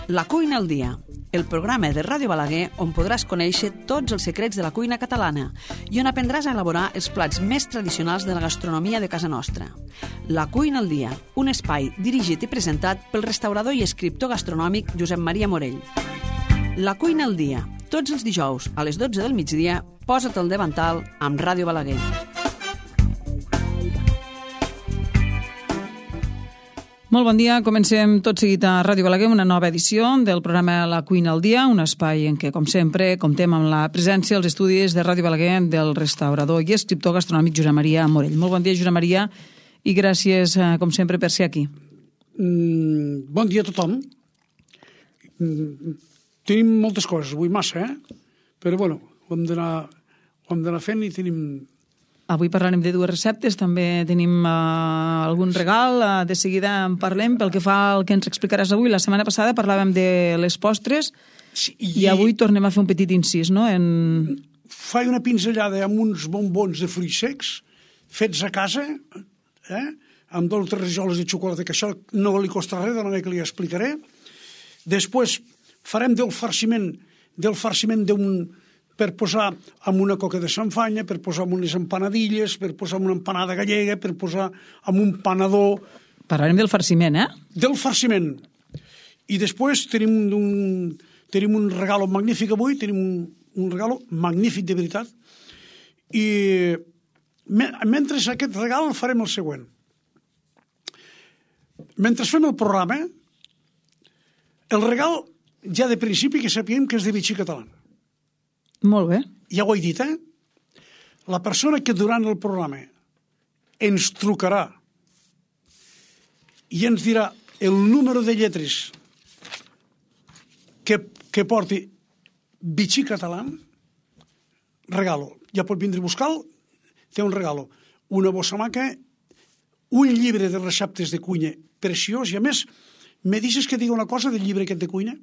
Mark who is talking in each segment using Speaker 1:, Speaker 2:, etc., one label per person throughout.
Speaker 1: La cuina al dia, el programa de Ràdio Balaguer on podràs conèixer tots els secrets de la cuina catalana i on aprendràs a elaborar els plats més tradicionals de la gastronomia de casa nostra. La cuina al dia, un espai dirigit i presentat pel restaurador i escriptor gastronòmic Josep Maria Morell. La cuina al dia, tots els dijous a les 12 del migdia, posa't al davantal amb Ràdio Balaguer.
Speaker 2: Molt bon dia, comencem tot seguit a Ràdio Balaguer una nova edició del programa La cuina al dia, un espai en què, com sempre, comptem amb la presència als estudis de Ràdio Balaguer del restaurador i escriptor gastronòmic Josep Maria Morell. Molt bon dia, Josep Maria, i gràcies, com sempre, per ser aquí.
Speaker 3: Bon dia a tothom. Tenim moltes coses, avui massa, però bueno, ho hem d'anar fent i tenim...
Speaker 2: Avui parlarem de dues receptes, també tenim algun regal, de seguida en parlem pel que fa al que ens explicaràs avui. La setmana passada parlàvem de les postres i avui tornem a fer un petit incís, no?
Speaker 3: Faig una pinzellada amb uns bombons de fruits secs fets a casa, amb 2 o 3 rajoles de xocolata, que això no li costa res, de manera que li explicaré. Després farem del farciment per posar amb una coca de sanfanya, per posar amb unes empanadilles, per posar amb una empanada gallega, per posar amb un panador...
Speaker 2: Parlarem del farciment,
Speaker 3: Del farciment. I després tenim un regalo magnífic avui, tenim un regalo magnífic de veritat, i mentre aquest regal farem el següent. Mentre fem el programa, el regal ja de principi que sapiguem que és de bitxí català.
Speaker 2: Molt bé.
Speaker 3: Ja ho he dit, La persona que durant el programa ens trucarà i ens dirà el número de lletres que porti bitxí català, regalo. Ja pot vindre a buscar-lo, té un regalo. Una bossa maca, un llibre de receptes de cuina preciós, i a més, me deixes que digui una cosa del llibre aquest de cuina?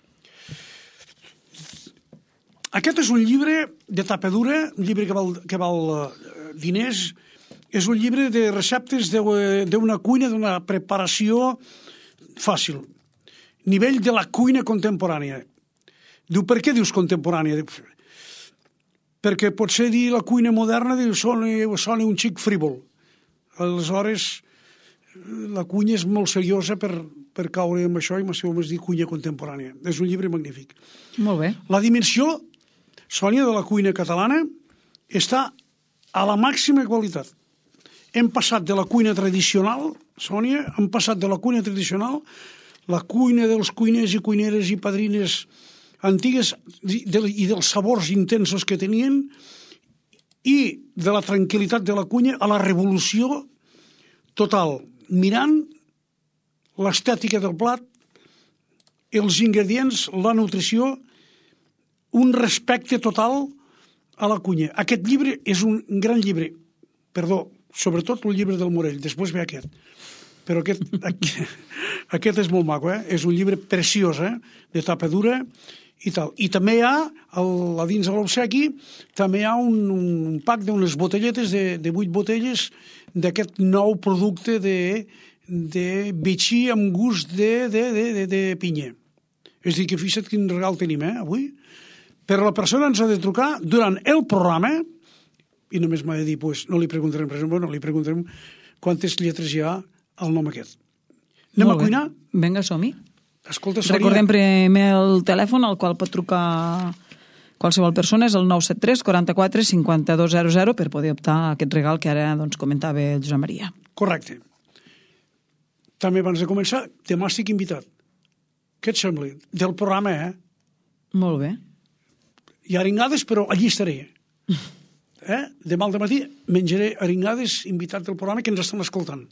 Speaker 3: Aquest és un llibre de tapa dura, un llibre que val diners, és un llibre de receptes d'una cuina, d'una preparació fàcil. Nivell de la cuina contemporània. Diu, per què dius contemporània? Perquè potser dir la cuina moderna sona un xic frívol. Aleshores, la cuina és molt seriosa per caure amb això i m'has dit cuina contemporània. És un llibre magnífic.
Speaker 2: Molt bé.
Speaker 3: La dimensió, Sònia, de la cuina catalana està a la màxima qualitat. Hem passat de la cuina tradicional, Sònia, la cuina dels cuiners i cuineres i padrines antigues i dels sabors intensos que tenien, i de la tranquil·litat de la cuina a la revolució total, mirant l'estètica del plat, els ingredients, la nutrició, un respecte total a la cuina. Aquest llibre és un gran llibre. Perdó, sobretot el llibre del Morell, després ve aquest. Però aquest és molt maco, És un llibre preciós, de tapa dura i tal. I també hi ha, a dins de l'obsequi, també hi ha un pack d'unes botelletes, de 8 botelles, d'aquest nou producte de bitxí amb gust de pinya. És a dir, que fixa't quin regal tenim, avui. Però la persona ens ha de trucar durant el programa, i només m'ha de dir, no li preguntarem res, li preguntarem quantes lletres hi ha al nom aquest. Anem a cuinar?
Speaker 2: Vinga, som-hi.
Speaker 3: Escolta, Sònia...
Speaker 2: Recordem primer el telèfon al qual pot trucar qualsevol persona, és el 973 44 5200 per poder optar a aquest regal que ara comentava el Josep Maria.
Speaker 3: Correcte. També abans de començar, demà estic invitat. Què et sembla? Del programa,
Speaker 2: Molt bé.
Speaker 3: Hi ha aringades, però allí estaré. Demà al matí menjaré aringades, invitat del programa, que ens estan escoltant.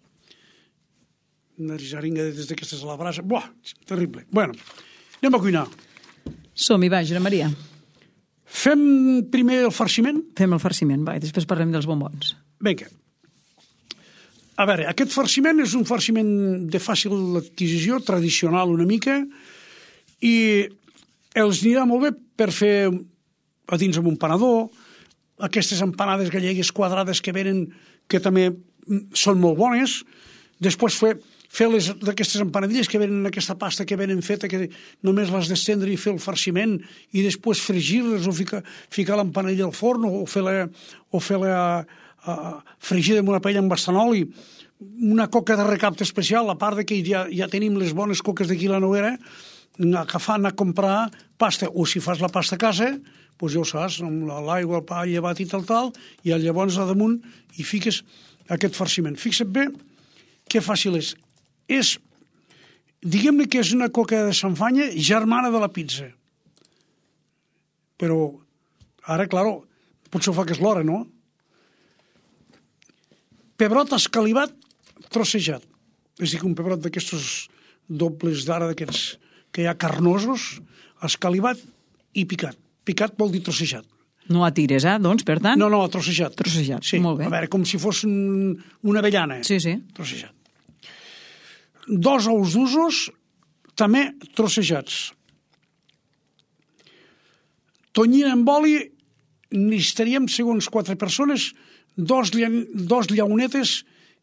Speaker 3: Unes aringades d'aquestes a la brasa. Buah, terrible. Bueno, anem a cuinar.
Speaker 2: Som-hi, va, Josep Maria.
Speaker 3: Fem primer el farciment?
Speaker 2: Fem el farciment, va, i després parlem dels bombons.
Speaker 3: Vinga. A veure, aquest farciment és un farciment de fàcil adquisició, tradicional una mica, i els anirà molt bé per fer a dins amb un panador, aquestes empanades gallegues quadrades que venen, que també són molt bones. Després fer d'aquestes empanadilles que venen en aquesta pasta que venen feta, que només les d'estendre i fer el farciment i després fregir-les o ficar l'empanadilla al forn o fer-la fregida amb una paella amb bastant oli, una coca de recapte especial, a part de que ja tenim les bones coques d'aquí a la Noguera, anar a comprar pasta, o si fas la pasta a casa, doncs ja ho saps, amb l'aigua, el pa, el llevat i tal, i llavors a damunt hi fiques aquest farciment. Fixa't bé que fàcil és. Diguem-ne que és una coca de sanfanya germana de la pizza. Però ara, claro, potser ho fa que és l'hora, no? Pebrot escalivat trossejat. És a dir, un pebrot d'aquestos dobles d'ara, d'aquests que hi ha carnosos, escalivat i picat. Picat vol dir trossejat.
Speaker 2: No a tires, doncs, per tant?
Speaker 3: No, trossejat.
Speaker 2: Trossejat,
Speaker 3: sí,
Speaker 2: molt bé.
Speaker 3: A veure, com si fos una avellana.
Speaker 2: Sí.
Speaker 3: Trossejat. 2 ous d'usos, també trossejats. Tonyina amb oli, necessitaríem, segons 4 persones, 2 llaunetes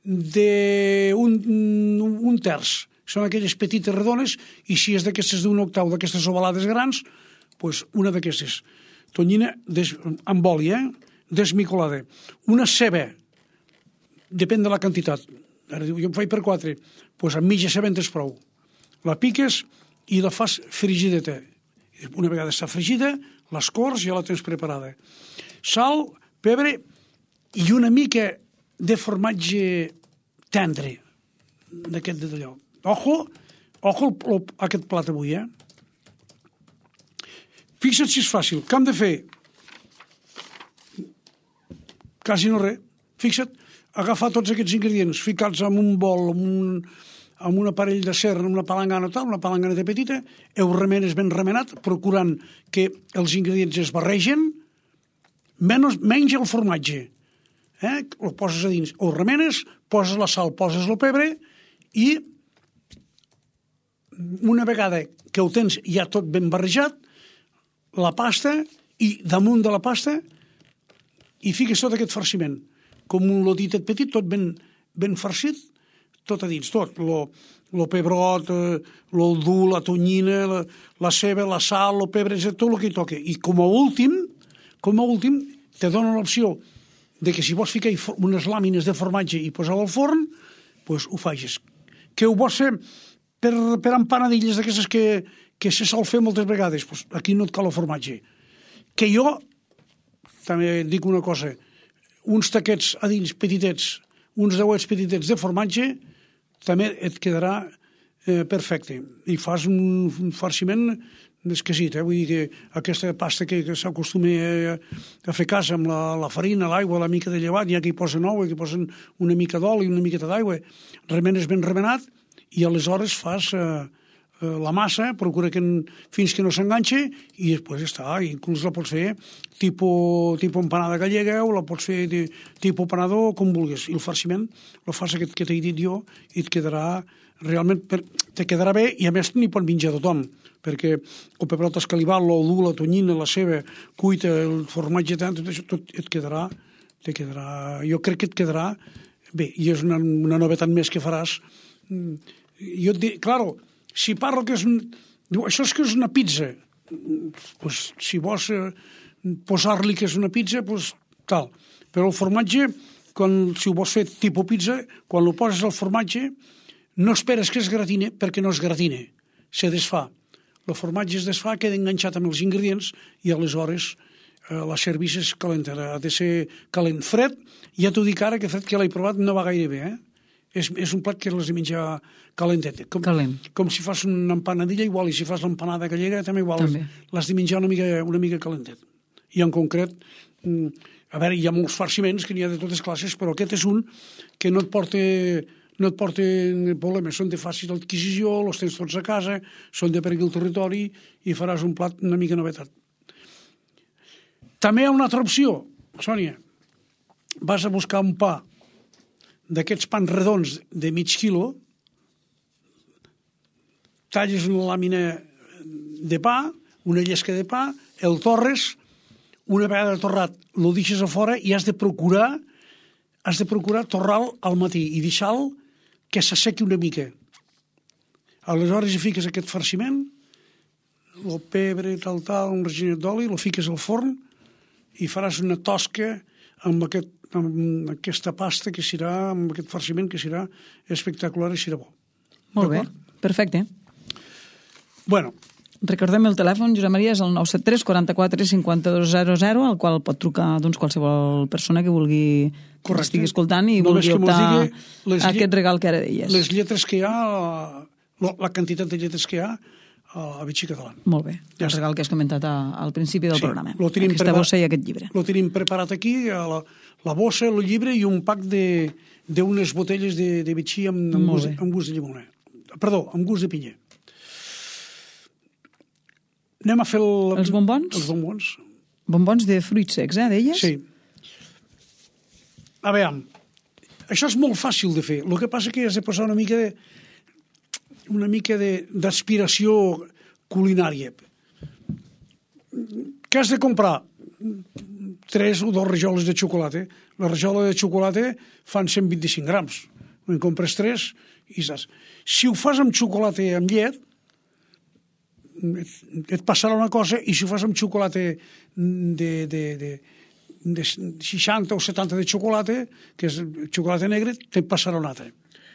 Speaker 3: d'un terç. Són aquelles petites redones, i si és d'aquestes d'un octau, d'aquestes ovalades grans, doncs una d'aquestes. Tonyina amb oli, desmicolada. Una ceba, depèn de la quantitat. Ara diu, jo em faig per 4, doncs amb mitja ceba en tens prou. La piques i la fas frigideta. Una vegada està fregida, l'escorç ja la tens preparada. Sal, pebre i una mica de formatge tendre, d'aquest d'allò. Ojo aquest plat avui, Fixa't si és fàcil. Què hem de fer? Quasi no res. Fixa't, agafar tots aquests ingredients, ficats en un bol, amb un aparell d'acer, en una palangana tal, una palanganeta petita, ho remenes ben remenat, procurant que els ingredients es barregen, menys el formatge. Ho poses a dins, ho remenes, poses la sal, poses el pebre i una vegada que ho tens ja tot ben barrejat, la pasta i damunt de la pasta hi fiques tot aquest farciment, com un lotitet petit, tot ben farcit, tot a dins, tot, el pebrot, l'oldú, la tonyina, la ceba, la sal, el pebre, tot el que hi toca. I com a últim, te dona l'opció de que si vols ficar unes làmines de formatge i posar-ho al forn, doncs ho facis. Que ho vols fer per empanadilles d'aquestes que se sol fer moltes vegades, doncs aquí no et cal el formatge. Que jo, també dic una cosa, uns taquets a dins petitets, uns dauets petitets de formatge, també et quedarà perfecte. I fas un farciment exquisit, vull dir que aquesta pasta que s'acostuma a fer casa amb la farina, l'aigua, la mica de llevat, ja que hi posen ou, que hi posen una mica d'oli i una miqueta d'aigua, remenes ben remenat i aleshores fas la massa, procura fins que no s'enganxe i després està, inclús la pots fer tipus empanada gallega o la pots fer tipus panador, com vulguis. I el farciment el fas aquest que t'he dit jo i et quedarà realment, te quedarà bé i a més n'hi pot menjar tothom, perquè el pebrot escalivat, l'oldú, la tonyina, la ceba cuita, el formatge tant, tot això tot et quedarà, jo crec que et quedarà bé, i és una novetat més que faràs. Jo et dic, claro, si parlo que és diu, això és que és una pizza, pues, si vols posar-li que és una pizza, pues, tal. Però el formatge, si ho vols fer tipus pizza, quan ho poses al formatge, no esperes que es gratine perquè no es gratine, se desfà. El formatge es desfà, queda enganxat amb els ingredients i aleshores la servisses calenta. Ha de ser calent. Fred, ja t'ho dic ara, que fred que l'he provat no va gaire bé, És un plat que l'has de menjar calentet. Com si fas una empanadilla igual, i si fas l'empanada gallega també igual. L'has de menjar una mica calentet. I en concret, a veure, hi ha molts farciments que n'hi ha de totes classes, però aquest és un que no et porta problemes. Són de fàcil adquisició, els tens tots a casa, són de per aquí al territori i faràs un plat una mica novetat. També hi ha una altra opció, Sònia. Vas a buscar un pa d'aquests pans redons de mig quilo, talles una làmina de pa, una llesca de pa, el torres, una vegada torrat el deixes a fora i has de procurar torrar-lo al matí i deixar-lo que s'assequi una mica. Aleshores hi fiques aquest farciment, el pebre, tal, un reginet d'oli, el fiques al forn i faràs una tosca amb aquesta pasta que serà, amb aquest farciment que serà espectacular i serà bo.
Speaker 2: Molt bé, perfecte.
Speaker 3: Bueno.
Speaker 2: Recordem el telèfon, Josep Maria, és el 973 44 5200, al qual pot trucar qualsevol persona que vulgui que estigui escoltant i vulgui optar a aquest regal que ara deies.
Speaker 3: Les lletres que hi ha, la quantitat de lletres que hi ha a Vichy Català.
Speaker 2: Molt bé, el regal que has comentat al principi del programa.
Speaker 3: Aquesta
Speaker 2: bossa i aquest llibre.
Speaker 3: Lo tenim preparat aquí, la bossa, el llibre i un pack d'unes botelles de Vichy amb gust de llimona. Perdó, amb gust de pinya. Anem a fer
Speaker 2: els bombons?
Speaker 3: Els bombons.
Speaker 2: Bombons de fruits secs, deies?
Speaker 3: Sí. A veure, això és molt fàcil de fer. El que passa que has de posar una mica d'aspiració culinària. Què has de comprar? 3 o 2 rajoles de xocolata. La rajola de xocolata fan 125 grams. En compres 3 i saps. Si ho fas amb xocolata i amb llet, et passarà una cosa, i si ho fas amb xocolata de 60 o 70 de xocolata, que és xocolata negra, te'n passarà una altra.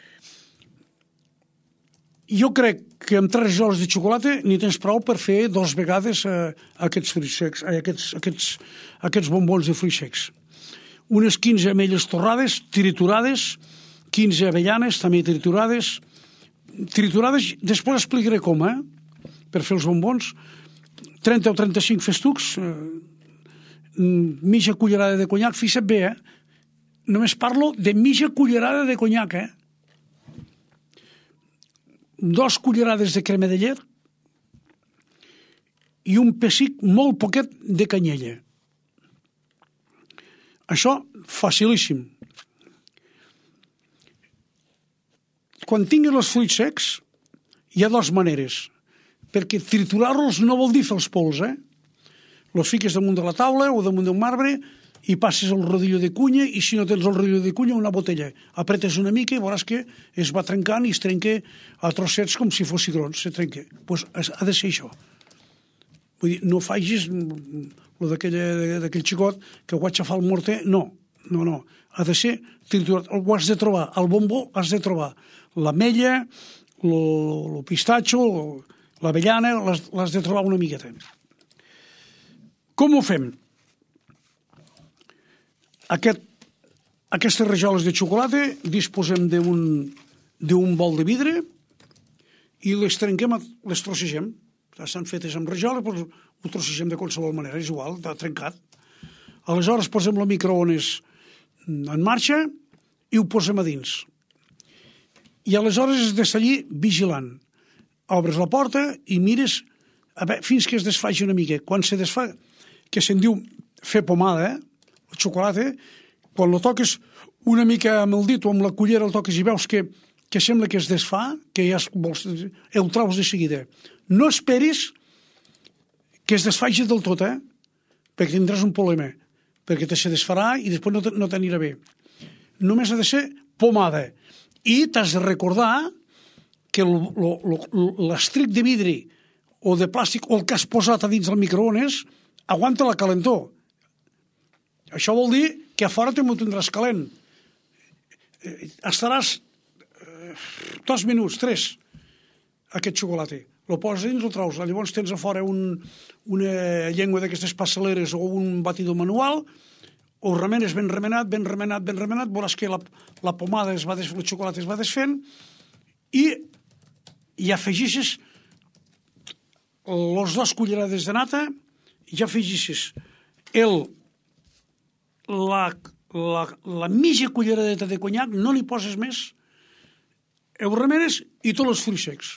Speaker 3: Jo crec que amb 3 rajoles de xocolata n'hi tens prou per fer 2 vegades aquests fruits secs, aquests bombons de fruits secs. Unes 15 ametlles torrades, triturades, 15 avellanes, també triturades. Triturades, després explicaré com, per fer els bombons. 30 o 35 festucs, mitja cullerada de conyac, fixa't bé, només parlo de mitja cullerada de conyac, 2 cullerades de crema de llet i un pessic molt poquet de canyella. Això, facilíssim. Quan tinguis els fruits secs, hi ha 2 maneres, perquè triturar-los no vol dir fer els pols, Els fiques damunt de la taula o damunt d'un marbre i passes el rodillo de cunya, i si no tens el rodillo de cunya, una botella. Apretes una mica i veuràs que es va trencant i es trenca a trossets com si fos cigrons, se trenca. Doncs ha de ser això. Vull dir, no facis d'aquell xicot que ho va aixafar el morter, no. Ha de ser triturat. Ho has de trobar, el bombó has de trobar l'ametlla, el pistatxo, l'avellana, l'has de trobar una miqueta. Com ho fem? Aquestes rajoles de xocolata disposem d'un bol de vidre i les trenquem, les trossegem. Estan fetes amb rajola, doncs ho trossegem de qualsevol manera, és igual, de trencat. Aleshores posem la microones en marxa i ho posem a dins. I aleshores has d'estar allí vigilant. Obres la porta i mires fins que es desfaci una mica. Quan se desfa, que se'n diu fer pomada, el xocolata, quan lo toques una mica amb el dit o amb la cullera, el toques i veus que sembla que es desfà, que ja ho traus de seguida. No esperis que es desfaci del tot, perquè tindràs un problema, perquè se desfarà i després no t'anirà bé. Només ha de ser pomada. I t'has de recordar que l'estric de vidre o de plàstic o el que has posat a dins del microones aguanta la calentor. Això vol dir que a fora també ho tindràs calent. Estaràs 2 minuts, 3, aquest xocolata. Lo poses dins, lo traus. Llavors tens a fora una llengua d'aquestes passaleres o un batidor manual, ho remenes ben remenat, veuràs que la pomada el xocolata es va desfent i afegixes les 2 cullerades de nata i ja afegixes la mitja culleradeta de conyac, no li poses més, ho remenes i tots els fruits secs.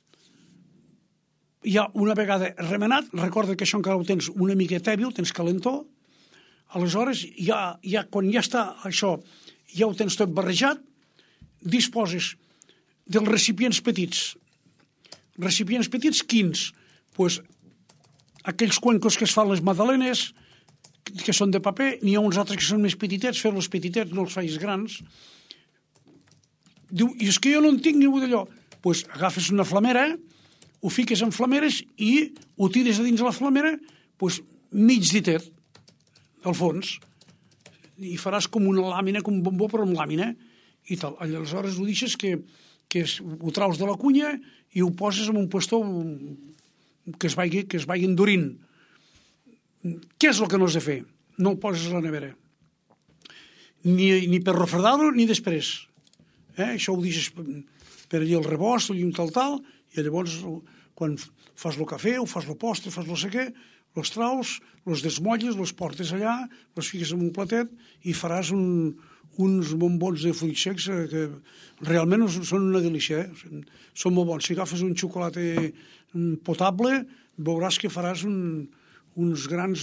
Speaker 3: Ja una vegada remenat, recorda que això encara ho tens una mica tèbil, tens calentor, aleshores quan ja està això, ja ho tens tot barrejat, disposes dels recipients petits. Recipients petits, quins? Doncs aquells cuencos que es fan les magdalenes, que són de paper, n'hi ha uns altres que són més petitets, fer-los petitets, no els facis grans. Diu, i és que jo no en tinc ningú d'allò. pues, agafes una flamera, ho fiques en flameres i ho tires a dins la flamera pues, mig ditet, al fons, i faràs com una làmina, com un bombó, però amb làmina, i tal. Aleshores ho deixes que ho traus de la cunya i ho poses en un puesto que es vagi endurint. Què és el que no has de fer? No el poses a la nevera. Ni per refredar-ho ni després. Això ho deixes per allà el rebost, i tal, i llavors quan fas el cafè o fas el postre, fas no sé què, els traus, els desmolles, els portes allà, els fiques en un platet i faràs uns bombons de fruits secs que realment són una delícia. Són molt bons. Si agafes un xocolata potable, veuràs que faràs uns grans,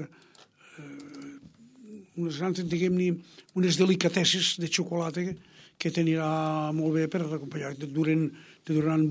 Speaker 3: diguem-ne, unes delicatesses de xocolata que t'anirà molt bé per acompanyar. Te duraran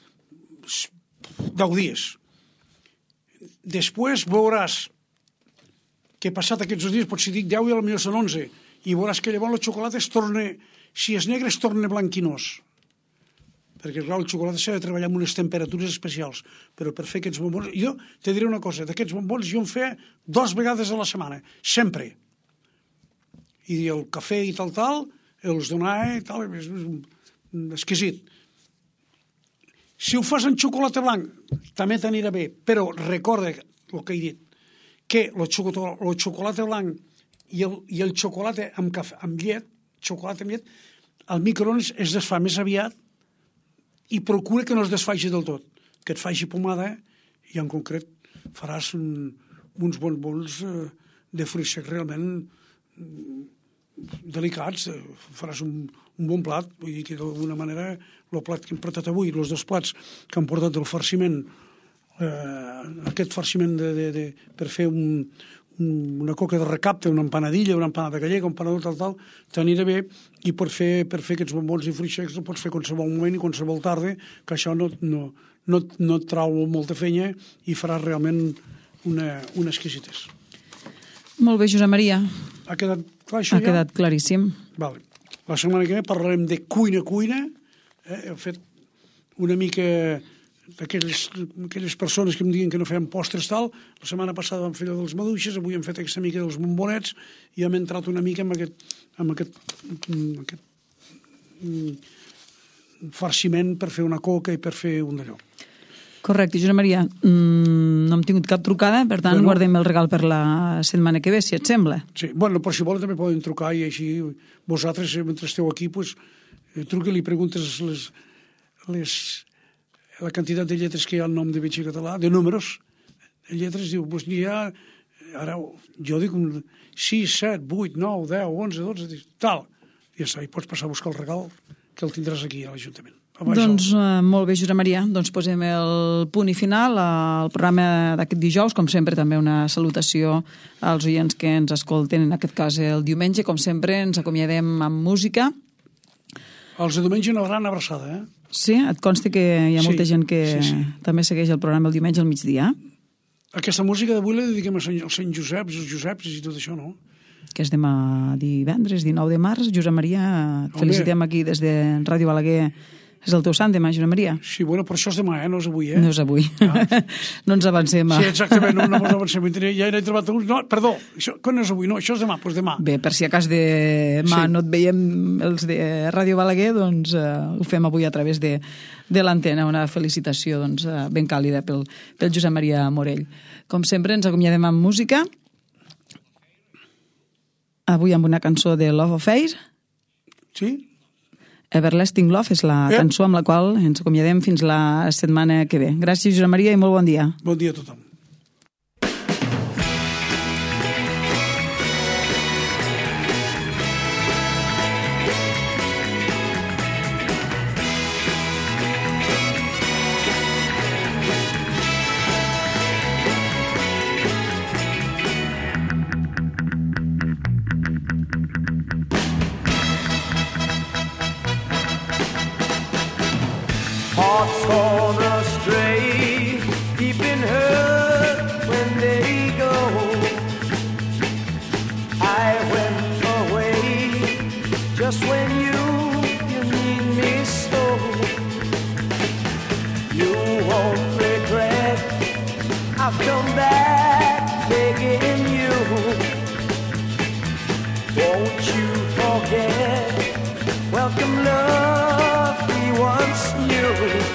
Speaker 3: 10 dies. Després veuràs que passat aquests dies, potser dic 10 i potser són 11, i veuràs que llavors el xocolata es torna, si és negre es torna blanquinós. Perquè, clar, el xocolata s'ha de treballar amb unes temperatures especials, però per fer aquests bombons... Jo te diré una cosa, d'aquests bombons jo en feia 2 vegades a la setmana, sempre. I el cafè i tal, els donava, tal, és exquisit. Si ho fas en xocolata blanc, també t'anirà bé, però recorda el que he dit, que el xocolata blanc i el xocolata amb llet, al microones es desfà més aviat i procura que no es desfaci del tot, que et faci pomada i en concret faràs uns bombons de fruits secs realment delicats, faràs un bon plat, vull dir que d'alguna manera el plat que hem portat avui, els 2 plats que han portat del farciment, aquest farciment per fer una coca de recapte, una empanadilla, una empanada gallega, un empanador tal, t'anirà bé, i per fer aquests bombons i fruits secs ho pots fer qualsevol moment i qualsevol tarda, que això no et trau molta fenya i faràs realment una exquisitès.
Speaker 2: Molt bé, Josep Maria.
Speaker 3: Ha quedat clar això ja?
Speaker 2: Ha quedat claríssim.
Speaker 3: Vale. La setmana que ve parlarem de cuina. Hem fet una mica d'aquelles persones que em diuen que no feien postres tal. La setmana passada vam fer dels maduixes, avui hem fet aquesta mica dels bombonets i hem entrat una mica amb aquest farciment per fer una coca i per fer un d'allò.
Speaker 2: Correcte, Josep Maria. No hem tingut cap trucada, per tant, guardem el regal per la setmana que ve, si et sembla.
Speaker 3: Sí, bueno, per si volen també poden trucar i així vosaltres, mentre esteu aquí, truca i li preguntes la quantitat de lletres que hi ha al nom de Betxí Català, de números, de lletres, diu, doncs n'hi ha, ara jo dic 6, 7, 8, 9, 10, 11, 12, tal. I ja està, i pots passar a buscar el regal, que el tindràs aquí a l'Ajuntament.
Speaker 2: Doncs molt bé, Josep Maria. Doncs posem el punt i final al programa d'aquest dijous. Com sempre, també una salutació als oients que ens escolten, en aquest cas el diumenge. Com sempre, ens acomiadem amb música.
Speaker 3: Els de diumenge no hauran abraçada,
Speaker 2: Sí? Et consta que hi ha molta gent que també segueix el programa el diumenge al migdia?
Speaker 3: Aquesta música d'avui la dediquem als Sant Joseps, els Joseps i tot això, no?
Speaker 2: Que és demà divendres, 19 de març. Josep Maria, et felicitem aquí des de Ràdio Balaguer. És el teu sant demà, Josep Maria.
Speaker 3: Sí, bueno, però això és demà, no és avui,
Speaker 2: No és avui. No ens avancem.
Speaker 3: Sí, exactament, no ens avancem. Ja n'he trobat un... No, perdó, quan és avui? No, això és demà, doncs demà.
Speaker 2: Bé, per si a cas demà no et veiem els de Ràdio Balaguer, doncs ho fem avui a través de l'antena. Una felicitació ben càlida pel Josep Maria Morell. Com sempre, ens acomiadem amb música. Avui amb una cançó de Love Affair.
Speaker 3: Sí?
Speaker 2: Everlasting Love és la cançó amb la qual ens acomiadem fins la setmana que ve. Gràcies, Josep Maria, i molt bon dia.
Speaker 3: Bon dia a tothom.
Speaker 4: Hearts gone astray, deep in hurt when they go. I went away just when you need me so. I've come back begging you. Won't you forget? Welcome love we once knew.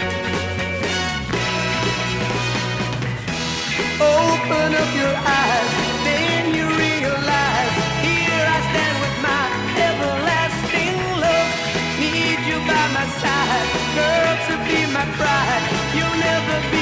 Speaker 4: Open up your eyes, then you realize, here I stand with my everlasting love. Need you by my side, girl, to be my bride. You'll never be